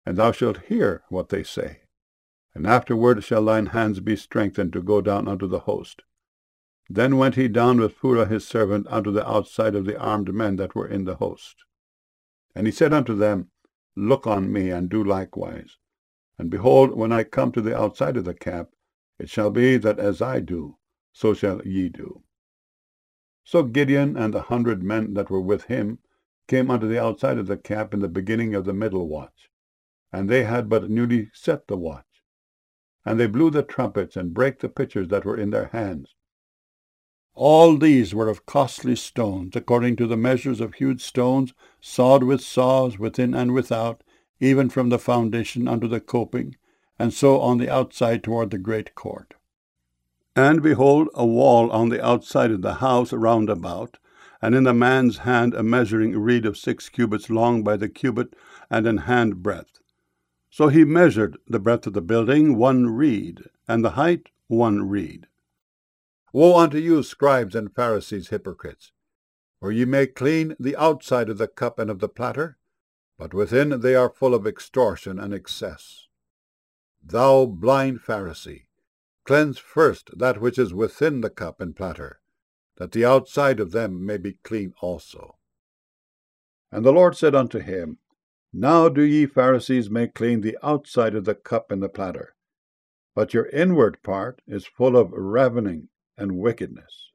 and thou shalt hear what they say. And afterward shall thine hands be strengthened to go down unto the host. Then went he down with Phurah his servant unto the outside of the armed men that were in the host. And he said unto them, Look on me, and do likewise. And behold, when I come to the outside of the camp, it shall be that as I do, so shall ye do. So Gideon and the 100 men that were with him came unto the outside of the camp in the beginning of the middle watch, and they had but newly set the watch. And they blew the trumpets, and brake the pitchers that were in their hands. All these were of costly stones, according to the measures of hewed stones, sawed with saws within and without, even from the foundation unto the coping, and so on the outside toward the great court. And behold, a wall on the outside of the house round about, and in the man's hand a measuring reed of 6 cubits long by the cubit, and an hand breadth. So he measured the breadth of the building 1 reed, and the height 1 reed. Woe unto you, scribes and Pharisees, hypocrites! For ye make clean the outside of the cup and of the platter, but within they are full of extortion and excess. Thou blind Pharisee, cleanse first that which is within the cup and platter, that the outside of them may be clean also. And the Lord said unto him, Now do ye Pharisees make clean the outside of the cup and the platter, but your inward part is full of ravening and wickedness.